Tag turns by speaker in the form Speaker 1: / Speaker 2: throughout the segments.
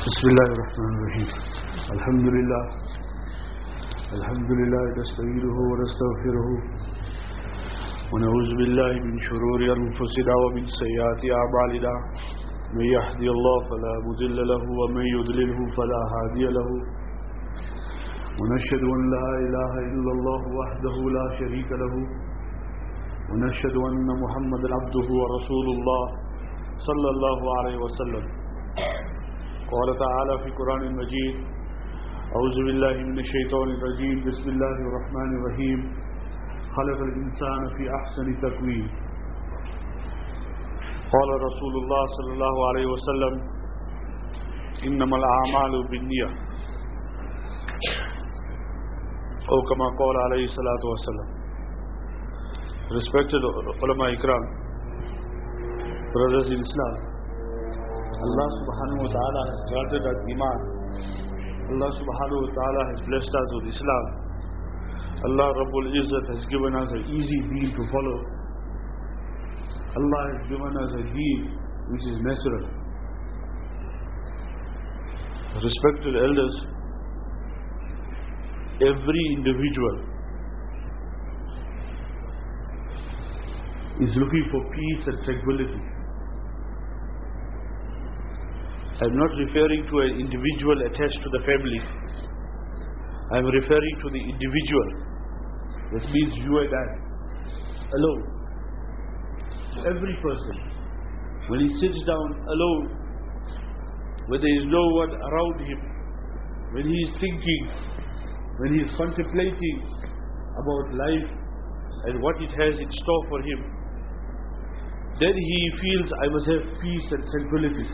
Speaker 1: بسم الله الرحمن الرحيم الحمد لله نستعينه ونستغفره ونعوذ بالله من شرور أنفسنا ومن سيئات أعمالنا من يهدي الله فلا مضل له ومن يضلله فلا هادي له ونشهد أن لا إله إلا الله وحده لا شريك له ونشهد أن محمدا عبده ورسول الله صلى الله عليه وسلم قال تعالى في القرآن المجيد أعوذ بالله من الشيطان الرجيم بسم الله الرحمن الرحيم خلق الإنسان في أحسن تقويم قال رسول الله صلى الله عليه وسلم إنما الأعمال بالنية أو كما قال عليه الصلاة والسلام. Respected ulama ikram, brothers in Islam, Allah subhanahu wa ta'ala has granted us Iman. Allah subhanahu wa ta'ala has blessed us with Islam. Allah Rabbul Izzat has given us an easy deen to follow. Allah has given us a deen which is natural. Respected elders, every individual is looking for peace and tranquility. I am not referring to an individual attached to the family. I am referring to the individual. That means you and I, alone. Every person, when he sits down alone, when there is no one around him, when he is thinking, when he is contemplating about life and what it has in store for him, then he feels, I must have peace and tranquility.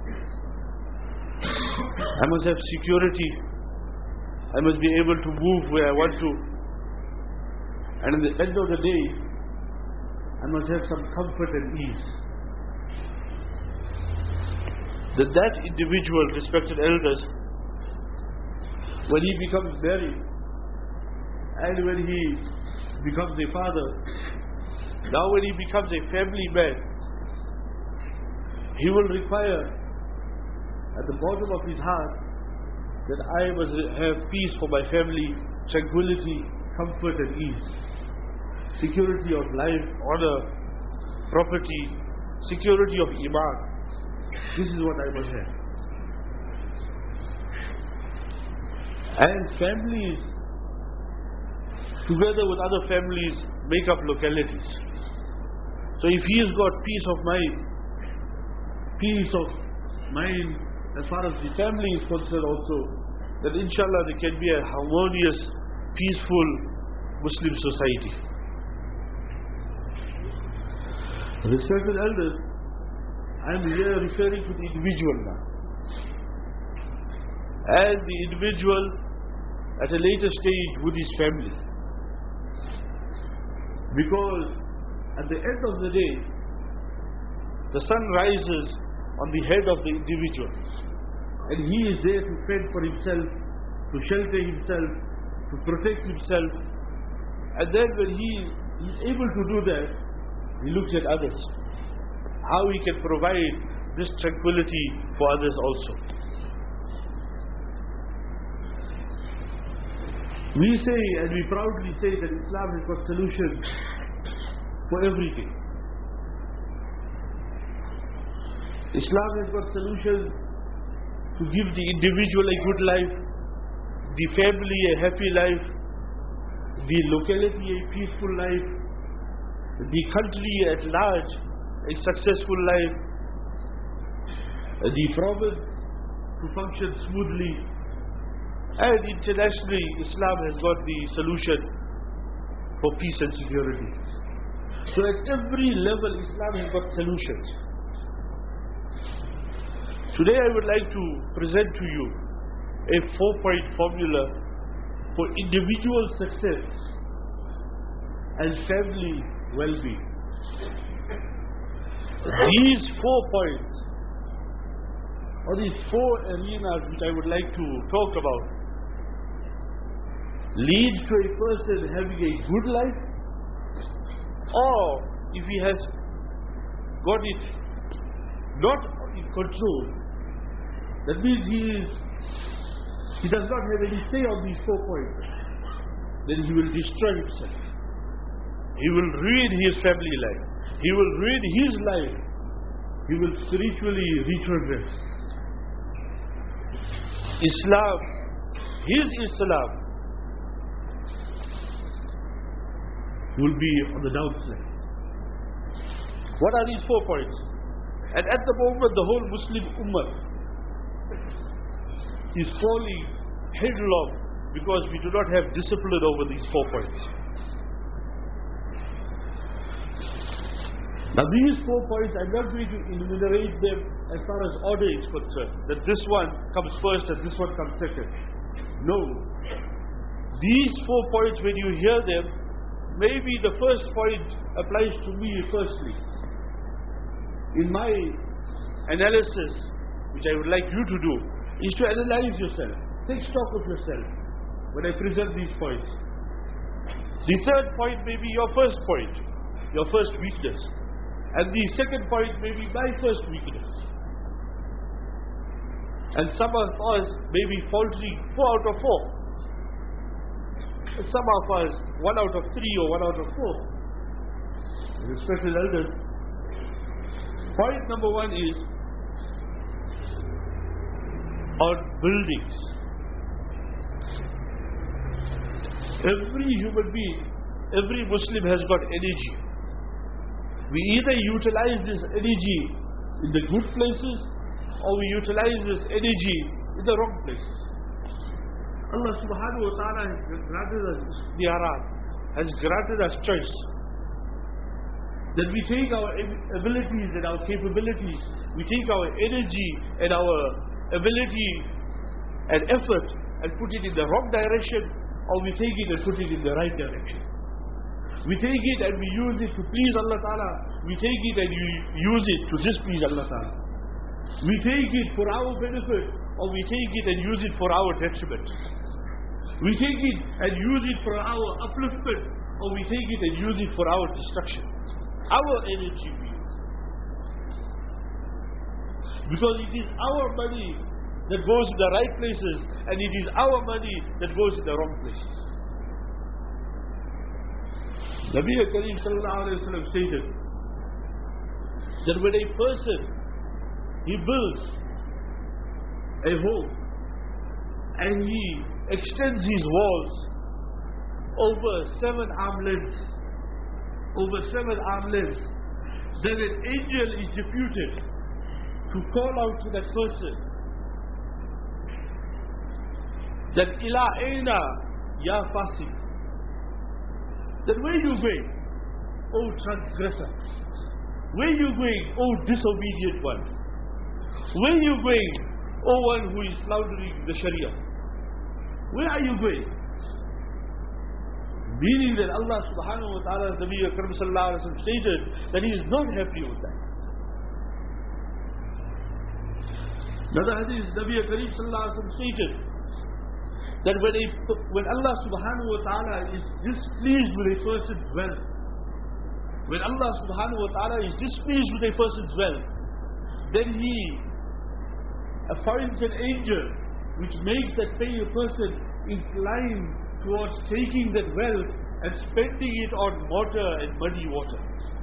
Speaker 1: I must have security. I must be able to move where I want to. And at the end of the day, I must have some comfort and ease. That individual, respected elders, when he becomes married and when he becomes a father, now when he becomes a family man, he will require at the bottom of his heart that I must have peace for my family, tranquility, comfort and ease, security of life, honor, property, security of Iman. This is what I must have. And families, together with other families, make up localities. So if he has got peace of mind as far as the family is concerned also, then inshallah there can be a harmonious, peaceful Muslim society. Respected elders, I am here referring to the individual now. And the individual at a later stage with his family. Because at the end of the day, the sun rises on the head of the individual. And he is there to fend for himself, to shelter himself, to protect himself. And then when he is able to do that, he looks at others. How he can provide this tranquility for others also. We say, and we proudly say, that Islam has got solutions for everything. Islam has got solutions to give the individual a good life, the family a happy life, the locality a peaceful life, the country at large a successful life, the province to function smoothly. And internationally, Islam has got the solution for peace and security. So at every level, Islam has got solutions. Today I would like to present to you a 4-point formula for individual success and family well-being. These 4 points, or these 4 arenas which I would like to talk about, leads to a person having a good life, or if he has got it not in control, That means he does not have any say on these 4 points. Then he will destroy himself. He will ruin his family life. He will ruin his life. He will spiritually retrogress. Islam, his Islam, will be on the downslide. What are these 4 points? And at the moment, the whole Muslim Ummah is falling headlong because we do not have discipline over these 4 points. Now these 4 points, I'm not going to enumerate them as far as order is concerned, that this one comes first and this one comes second. No. These 4 points, when you hear them, maybe the first point applies to me firstly. In my analysis, which I would like you to do, is to analyze yourself. Take stock of yourself when I present these points. The third point may be your first point, your first weakness. And the second point may be my first weakness. And some of us may be faulty 4 out of 4. And some of us 1 out of 3 or 1 out of 4. Respected elders, point number 1 is on buildings. Every human being, every Muslim has got energy. We either utilize this energy in the good places or we utilize this energy in the wrong places. Allah subhanahu wa ta'ala has granted us ikhtiyarat, has granted us choice. That we take our abilities and our capabilities, we take our energy and our ability and effort and put it in the wrong direction, or we take it and put it in the right direction. We take it and we use it to please Allah Ta'ala. We take it and we use it to displease Allah Ta'ala. We take it for our benefit, or we take it and use it for our detriment. We take it and use it for our upliftment, or we take it and use it for our destruction. Our energy we use. Because it is our money that goes in the right places, and it is our money that goes in the wrong places. Nabi Kareem sallallahu alayhi wa sallam stated that when a person, he builds a home and he extends his walls over 7 arm lengths, then an angel is deputed to call out to that person that ila aina ya fasik, that where you going, O transgressor? Where you going, O disobedient one? Where you going, O one who is slandering the Sharia? Where are you going? Meaning that Allah subhanahu wa ta'ala, Nabi Akram sallallahu alayhi wa sallam stated that He is not happy with that. Another hadith, Nabi Kareem sallallahu alayhi wa sallam stated that when Allah subhanahu wa ta'ala is displeased with a person's wealth, when Allah subhanahu wa ta'ala is displeased with a person's wealth, then He appoints an angel which makes that same person inclined towards taking that wealth and spending it on water and muddy water.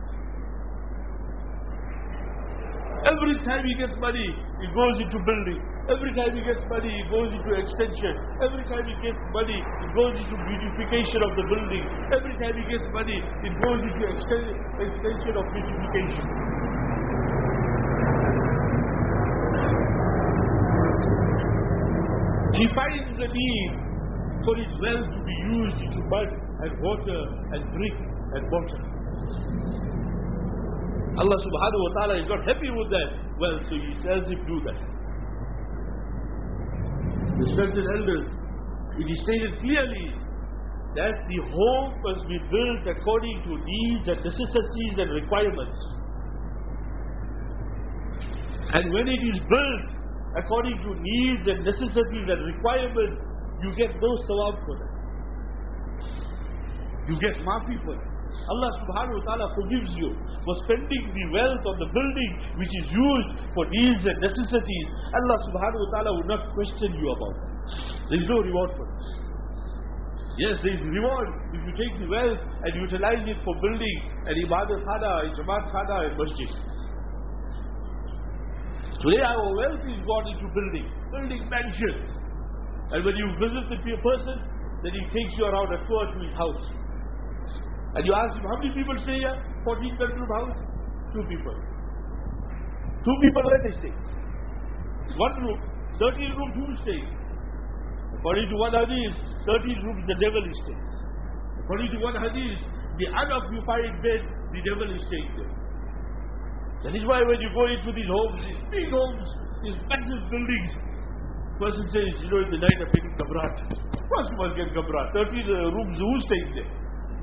Speaker 1: Every time he gets money, he goes into building. Every time he gets money, he goes into extension. Every time he gets money, he goes into beautification of the building. Every time he gets money, it goes into extension of beautification. He finds the need for his wealth to be used into mud and water and brick and mortar. Allah subhanahu wa ta'ala is not happy with that. Well, so He tells him do that. Respected elders, it is stated clearly that the home must be built according to needs and necessities and requirements. And when it is built according to needs and necessities and requirements, you get no sawab for that. You get maafi for that. Allah subhanahu wa ta'ala forgives you for spending the wealth on the building which is used for needs and necessities. Allah subhanahu wa ta'ala would not question you about that. There is no reward for this. Yes, there is reward if you take the wealth and utilize it for building an ibadat khana, a jamaat khana, and masjid. Today our wealth is gone into building mansions. And when you visit the person, then he takes you around a tour to his house. And you ask him, how many people stay here? 14-bedroom house? 2 people. 2 people, where they stay? 1 room, 13 rooms, who stay? According to one hadith, 13 rooms the devil is staying. According to one hadith, the unoccupied bed, the devil is staying there. That is why when you go into these homes, these big homes, these massive buildings, person says, in the night I'm getting ghabrat. Of course you must get ghabrat. 13 rooms, who's staying there?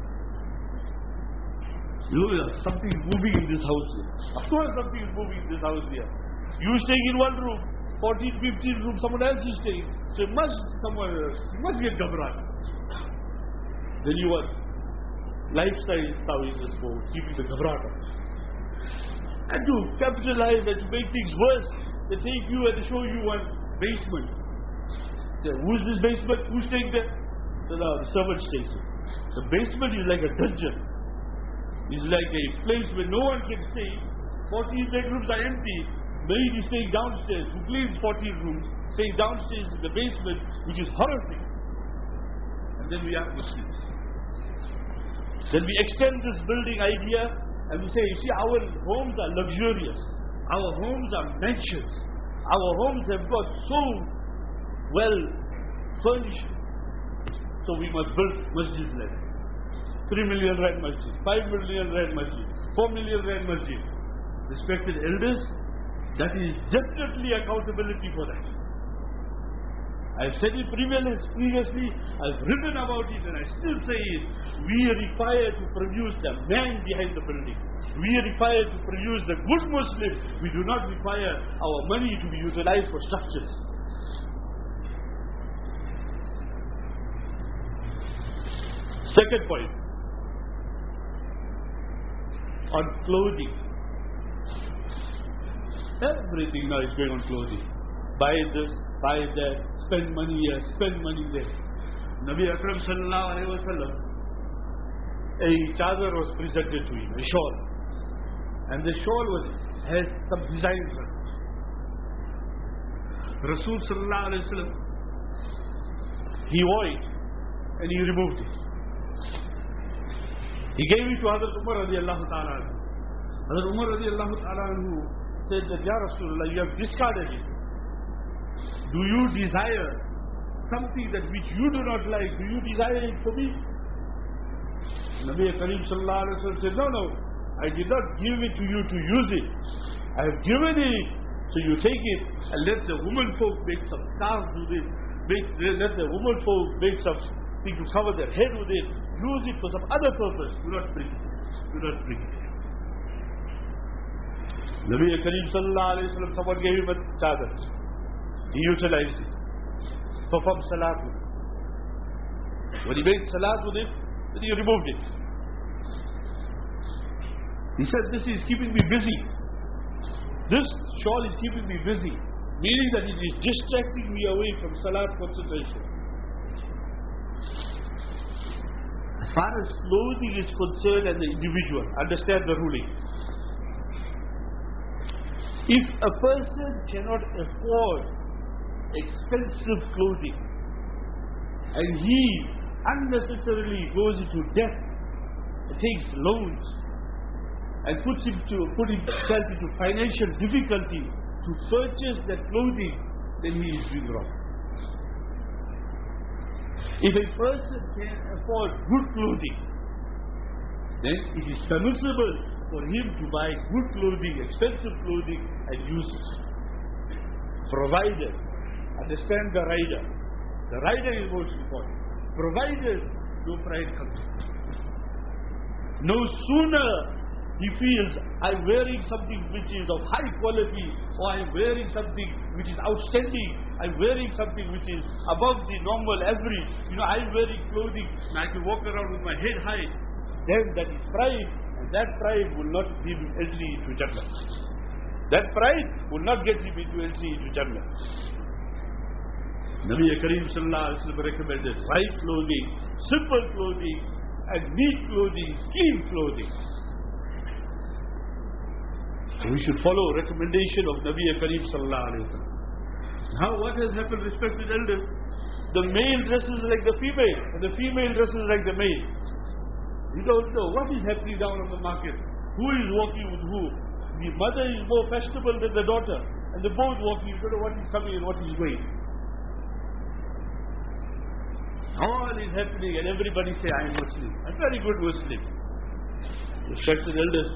Speaker 1: Something is moving in this house here. Of course something is moving in this house here. You staying in 1 room, 14, 15 rooms, someone else is staying. So you must get ghabrat. Then you want lifestyle services for keeping the ghabrat up. And to capitalize and to make things worse, they take you and they show you one basement. Say, who's this basement? Who's staying there? So now the servant stays there. The basement is like a dungeon. It's like a place where no one can stay. 14 bedrooms are empty. Maid is staying downstairs, who claims 14 rooms, staying downstairs in the basement, which is horrific. And then we are Muslims. Then we extend this building idea and we say, you see, our homes are luxurious. Our homes are mansions. Our homes have got so well furnished. So we must build masjids like that. 3 million rand masjid, 5 million rand masjid, 4 million rand masjid. Respected elders, that is definitely accountability for that. I've said it previously, I've written about it and I still say it. We are required to produce the man behind the building. We are required to produce the good Muslim. We do not require our money to be utilized for structures. Second point, on clothing. Everything now is going on clothing. Buy this, buy that, spend money here, spend money there. Nabi Akram sallallahu alayhi wa sallam, a chadar was presented to him, a shawl. And the shawl has some designs on it. Rasul sallallahu alayhi wa sallam, he wore it and he removed it. He gave it to Hazrat Umar radiallahu ta'ala anhu. Hazrat Umar radiallahu ta'ala anhu said that, Ya Rasulullah, you have discarded it. Do you desire something that which you do not like? Do you desire it for me? Nabi Kareem sallallahu alayhi wa sallam said, no, I did not give it to you to use it. I have given it, so you take it and let the women folk make some scarves with it. Let the women folk make something to cover their head with it. Use it for some other purpose. Do not bring it. Do not bring it. Nabi Kareem sallallahu alayhi wa sallam, someone gave him a chadar. He utilized it. Performed salat with it. When he made salat with it, then he removed it. He said, this is keeping me busy. This shawl is keeping me busy. Meaning that it is distracting me away from salat concentration. As far as clothing is concerned and the individual, understand the ruling. If a person cannot afford expensive clothing and he unnecessarily goes into debt and takes loans and put himself into financial difficulty to purchase that clothing, then he is doing wrong. If a person can afford good clothing, then it is permissible for him to buy good clothing, expensive clothing, and use it. Provided, understand the rider. The rider is most important. Provided no pride comes in. No sooner he feels, I'm wearing something which is of high quality, or I'm wearing something which is outstanding, I'm wearing something which is above the normal average. I'm wearing clothing and I can walk around with my head high. then that is pride, and that pride will not give him entry into Jannah. That pride will not get him into entry into Jannah. Nabi Kareem Sallallahu Alaihi Wasallam recommended right clothing, simple clothing, and neat clothing, clean clothing. So we should follow recommendation of Nabi Kareem Sallallahu Alaihi Wasallam. Now what has happened, respected elders? The male dresses like the female, and the female dresses like the male. You don't know what is happening down on the market. Who is walking with who? The mother is more fashionable than the daughter, and they're both walking. You don't know what is coming and what is going. All is happening, and everybody say, I am Muslim. I'm very good Muslim. Respected elders.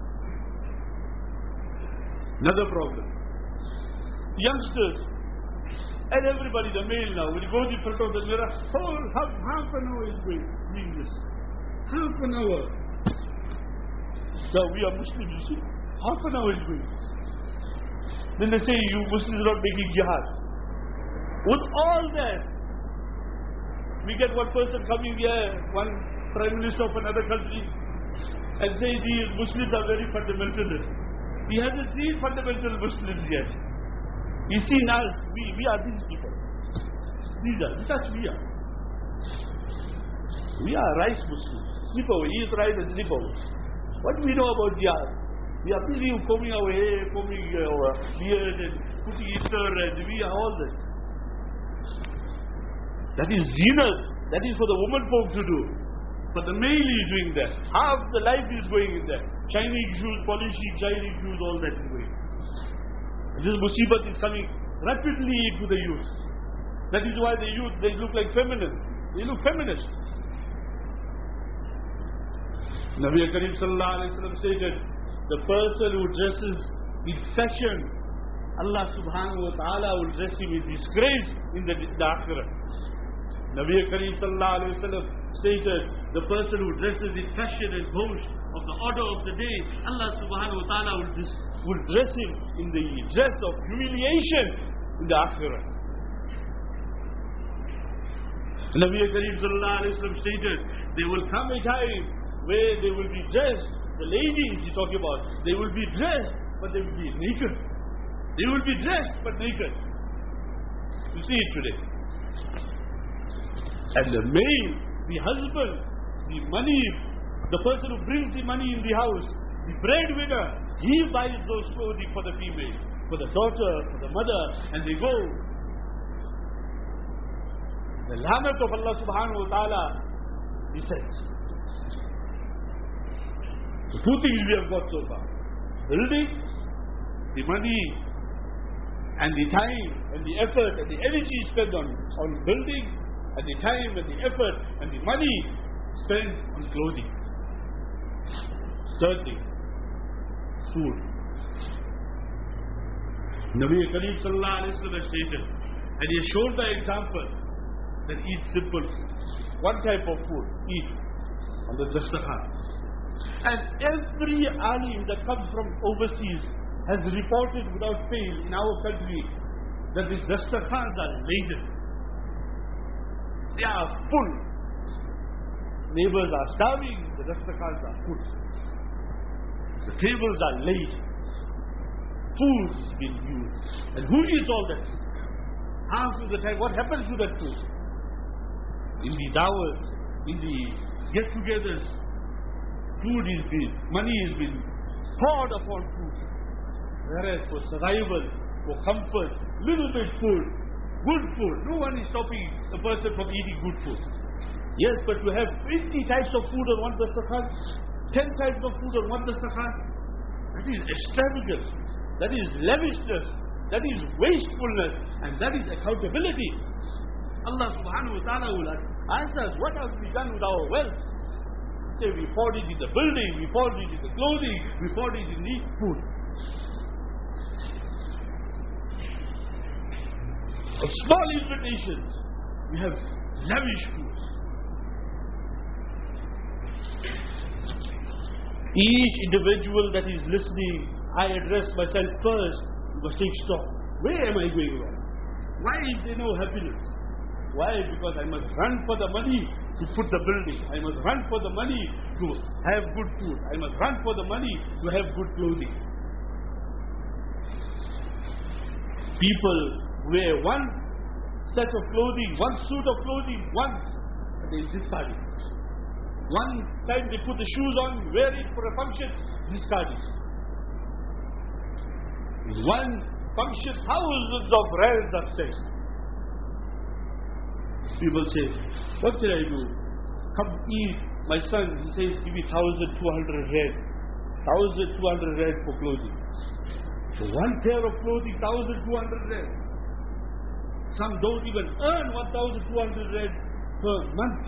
Speaker 1: Another problem. Youngsters, and everybody, the male now, when you go in front of the mirror, half an hour is doing this. Half an hour. So we are Muslims, you see. Half an hour is doing this. Then they say, you Muslims are not making jihad. With all that, we get one person coming here, one prime minister of another country, and say these Muslims are very fundamentalist. He hasn't seen fundamental Muslims yet. You see now, we are these people. That's we are. We are rice Muslims. Slip away, eat rice and slip away. What do we know about jihad? We are busy combing our hair, combing our beard and putting Easter and we are all that. That is zinat. That is for the woman folk to do. But the male is doing that. Half the life is going in that. Chinese shoes, polishing Chinese shoes, all that is going. This musibat is coming rapidly into the youth. That is why the youth, they look like feminine. They look feminist. Nabi Kareem Sallallahu Alaihi Wasallam stated, the person who dresses in fashion, Allah Subhanahu Wa Ta'ala will dress him in disgrace in the Akhirah. Nabi Kareem Sallallahu Alaihi Wasallam stated, the person who dresses in fashion and boast of the order of the day, Allah Subhanahu Wa Ta'ala will dress him in the dress of humiliation in the Akhirah. Nabi Kareem Sallallahu Alaihi Wasallam stated, there will come a time where they will be dressed, the ladies he's talking about, they will be dressed, but they will be naked. They will be dressed, but naked. You see it today. And the male, the husband, the money, the person who brings the money in the house, the breadwinner, he buys those clothing for the female, for the daughter, for the mother, and they go. The lanat of Allah Subhanahu Wa Ta'ala descends. The two things we have got so far. Building, the money, and the time, and the effort, and the energy spent on building, and the time, and the effort, and the money spent on clothing. Third thing, food. Nabi Kareem Sallallahu Alaihi Wasallam stated, and he showed the example that eat simple food. One type of food, eat on the dastakhan. And every alim that comes from overseas has reported without fail in our country that these dastakhans are laden. They are full. Neighbors are starving, the dastakhans are full. The tables are laid. Food is being used. And who eats all that food? Half of the time, what happens to that food? In the dawahs, in the get-togethers, food is being, money is being poured upon food. Whereas for survival, for comfort, little bit food, good food. No one is stopping a person from eating good food. Yes, but to have 20 types of food on one dastakhan, 10 types of food on one dastakhan, that is extravagance, that is lavishness, that is wastefulness, and that is accountability. Allah Subhanahu Wa Ta'ala will ask us, what have we done with our wealth? Say, we poured it in the building, we poured it in the clothing, we poured it in the food. Of small invitations, we have lavish food. Each individual that is listening, I address myself first. You must take stock. Where am I going wrong? Why is there no happiness? Why? Because I must run for the money to put the building. I must run for the money to have good food. I must run for the money to have good clothing. People wear one set of clothing, one suit of clothing once, and they discard it. One time they put the shoes on, wear it for a function, discard it. In one function, thousands of rands are spent. People say, what can I do? Come eat. My son, he says, give me 1,200 rand. 1,200 rand for clothing. So one pair of clothing, 1,200 rand. Some don't even earn 1,200 rand per month.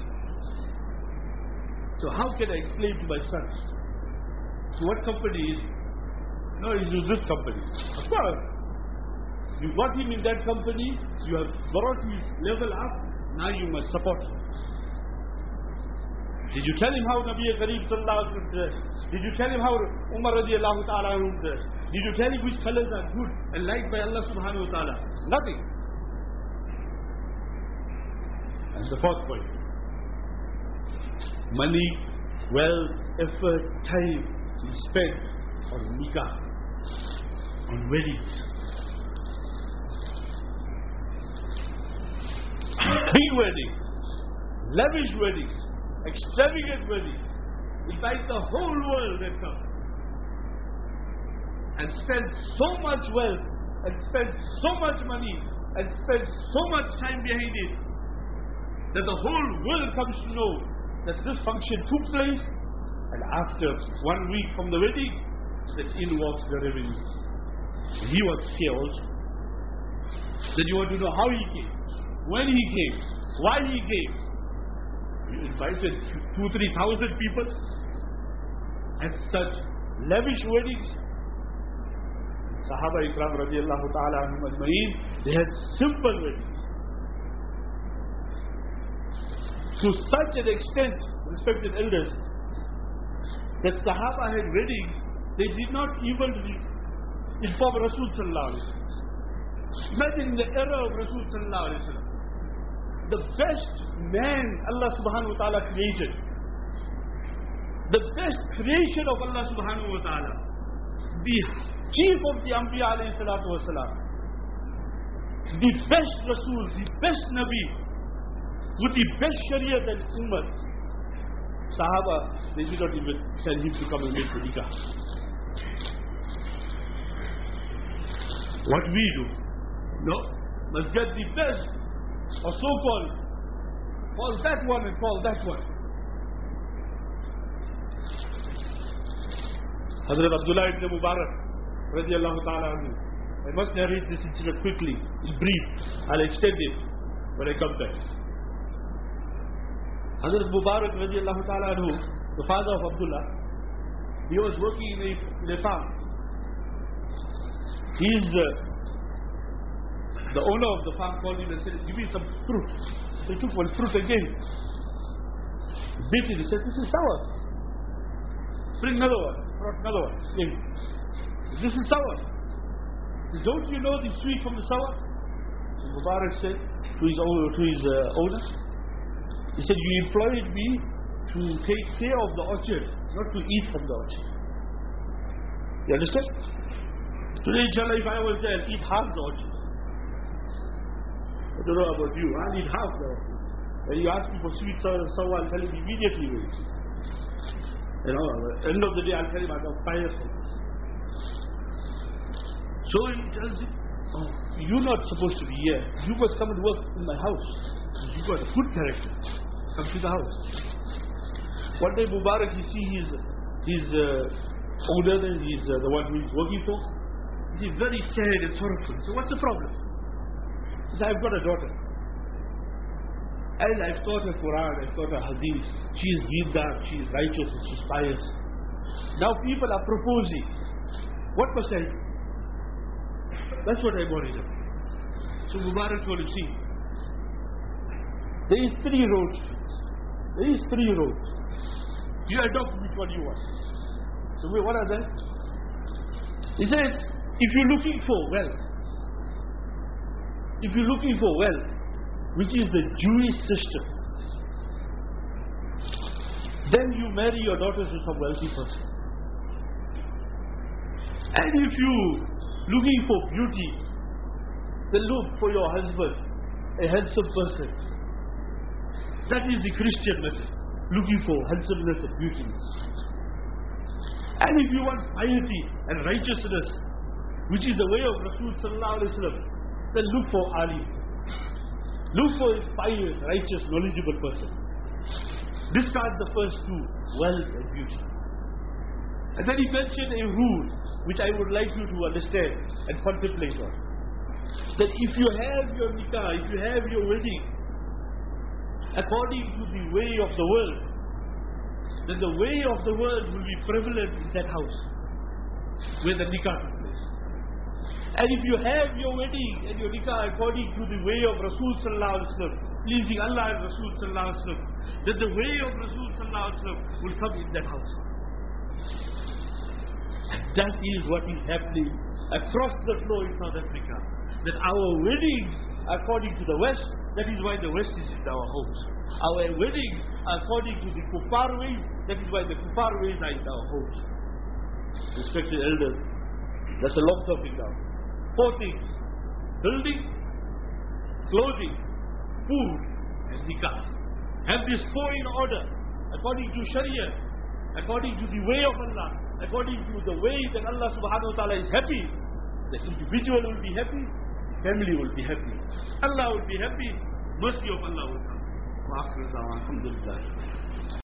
Speaker 1: So how can I explain to my son? So what company is it? No, it's this company. Of course. You got him in that company, you have brought his level up, now you must support him. Did you tell him how Nabi Kareem sallallahu alaihi wasallam dressed? Did you tell him how Umar radiallahu ta'ala dressed? Did you tell him which colors are good and liked by Allah subhanahu wa ta'ala? Nothing. And the fourth point. Money, wealth, effort, time is spent on nikah, on weddings. Big weddings, lavish weddings, extravagant weddings. Invite the whole world and come. And spend so much wealth, and spend so much money, and spend so much time behind it, that the whole world comes to know that this function took place, and after 1 week from the wedding, that in walks the revenue. He was here also. Then you want to know how he came, when he came, why he came. You invited 2,000-3,000 people at such lavish weddings. Sahaba Ikram radiallahu ta'ala anhum ajma'in, they had simple weddings. To such an extent, respected elders, that Sahaba had weddings, they did not even inform Rasul sallallahu alaihi wasallam. Imagine in the era of Rasul sallallahu alaihi wasallam, the best man Allah subhanahu wa ta'ala created, the best creation of Allah subhanahu wa ta'ala, the chief of the Anbiya alayhi salatu wasalam, the best Rasul, the best Nabi, with the best Shariat and Ummah. Sahaba, they did not even tell him to come and make the nikah. What we do? No, must get the best, or so-called, call that one and call that one. Hazrat Abdullah ibn Mubarak radiallahu ta'ala anhu. I must narrate this incident quickly, in brief. I'll extend it when I come back. Hazrat Mubarak radiallahu ta'ala anhu, the father of Abdullah, he was working in a farm. The owner of the farm called him and said, give me some fruit. So he took one fruit again. He bit it, he said, this is sour. Bring another one. Brought another one. This is sour. He said, don't you know the sweet from the sour? So Mubarak said to his owner, he said, you employed me to take care of the orchard, not to eat from the orchard. You understand? Today, inshallah, if I was there, I'll eat half the orchard. I don't know about you, I'll eat half the orchard. When you ask me for sweet sour, I'll tell him immediately where it is. You know, at the end of the day, I'll tell him I got fire for this. So he tells him, oh, you're not supposed to be here. You must come and work in my house. You got a good character. Come to the house. One day Mubarak, you see his owner, he's the one who he's working for. He's very sad and sorrowful. So what's the problem? He said, I've got a daughter. And I've taught her Quran, I've taught her Hadith. She is Dindar, she is righteous, and she's pious. Now people are proposing. What must I do? That's what I'm worried about. So Mubarak told him, see, there is 3 roads to this. There is 3 roads. You adopt which one you want. So what are they? He said, if you're looking for wealth, which is the Jewish system, then you marry your daughter to some wealthy person. And if you looking for beauty, then look for your husband, a handsome person. That is the Christian method, looking for handsomeness and beauty. And if you want piety and righteousness, which is the way of Rasul sallallahu alaihi wasallam, then look for Ali. Look for a pious, righteous, knowledgeable person. These are the first two, wealth and beauty. And then he mentioned a rule which I would like you to understand and contemplate on. That if you have your nikah, if you have your wedding according to the way of the world, then the way of the world will be prevalent in that house where the nikah took place. And if you have your wedding and your nikah according to the way of Rasul sallallahu alaihi wasallam, pleasing Allah and Rasul sallallahu alaihi wasallam, then the way of Rasul sallallahu alaihi wasallam will come in that house. And that is what is happening across the floor in South Africa. That our weddings, according to the West, that is why the West is in our homes. Our weddings, according to the kuffar ways, that is why the kuffar ways are in our homes. Respected elders, that's a long topic now. 4 things: building, clothing, food, and nikah. Have these 4 in order, according to Sharia, according to the way of Allah, according to the way that Allah subhanahu wa ta'ala is happy. The individual will be happy, the family will be happy, Allah will be happy, mercy of Allah will come. Alhamdulillah.